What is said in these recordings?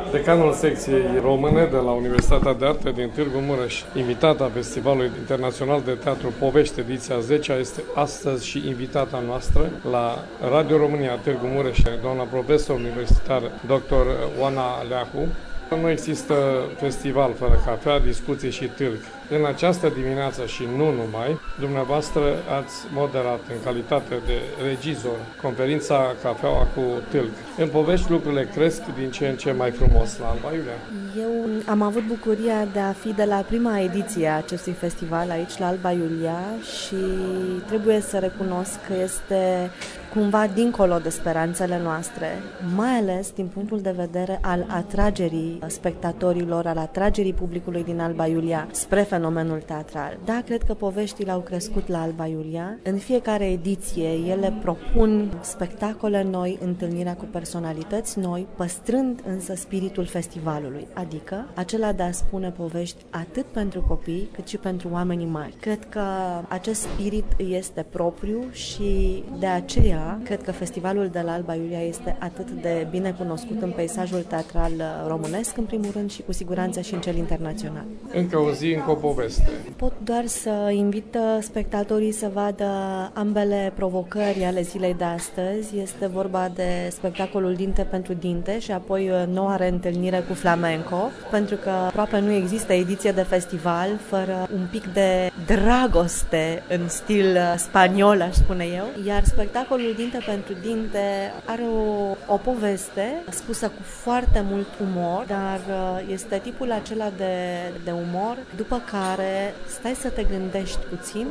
Decanul secției române de la Universitatea de Arte din Târgu Mureș, invitata Festivalului Internațional de Teatru Povești, ediția 10-a, este astăzi și invitata noastră la Radio România Târgu Mureș, doamna profesor universitar dr. Oana Leacu. Nu există festival fără cafea, discuții și târg. În această dimineață și nu numai, dumneavoastră ați moderat în calitate de regizor conferința Cafeaua cu Târg. În povești lucrurile cresc din ce în ce mai frumos la Alba Iulia. Eu am avut bucuria de a fi de la prima ediție a acestui festival aici la Alba Iulia și trebuie să recunosc că este cumva dincolo de speranțele noastre, mai ales din punctul de vedere al atragerii spectatorilor, al atragerii publicului din Alba Iulia spre fenomenul teatral. Da, cred că poveștile au crescut la Alba Iulia. În fiecare ediție ele propun spectacole noi, întâlnirea cu personalități noi, păstrând însă spiritul festivalului, adică acela de a spune povești atât pentru copii cât și pentru oamenii mari. Cred că acest spirit este propriu și de aceea cred că festivalul de la Alba Iulia este atât de bine cunoscut în peisajul teatral românesc, în primul rând, și cu siguranță și în cel internațional. Încă o zi, încă o poveste. Pot doar să invit spectatorii să vadă ambele provocări ale zilei de astăzi. Este vorba de spectacolul Dinte pentru Dinte și apoi noua reîntâlnire cu flamenco, pentru că aproape nu există ediție de festival fără un pic de dragoste în stil spaniol, aș spune eu, iar spectacolul Dinte pentru Dinte are o poveste spusă cu foarte mult umor, dar este tipul acela de umor după care stai să te gândești puțin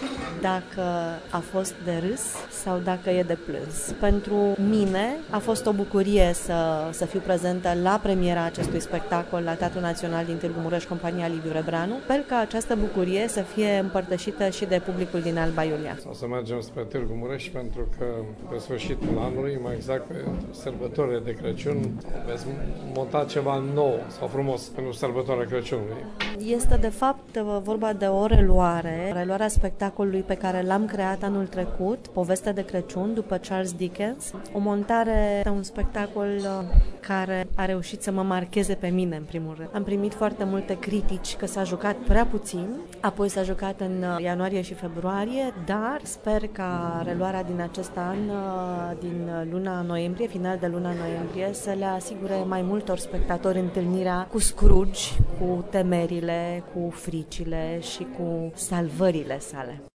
dacă a fost de râs sau dacă e de plâns. Pentru mine a fost o bucurie să fiu prezentă la premiera acestui spectacol la Teatrul Național din Târgu Mureș, compania Liviu Rebreanu. Sper ca această bucurie să fie împărtășită și de publicul din Alba Iulia. O să mergem spre Târgu Mureș pentru că pe sfârșitul anului, mai exact pe sărbătorile de Crăciun, veți monta ceva nou sau frumos pentru sărbătoarea Crăciunului. Este de fapt vorba de o reluarea spectacolului pe care l-am creat anul trecut, Povestea de Crăciun, după Charles Dickens. O montare de un spectacol care a reușit să mă marcheze pe mine, în primul rând. Am primit foarte multe critici că s-a jucat prea puțin, apoi s-a jucat în ianuarie și februarie, dar sper ca reluarea din acest an, din luna noiembrie, final de luna noiembrie, să le asigure mai multor spectatori întâlnirea cu Scrooge, cu temerile, cu fricile și cu salvările sale.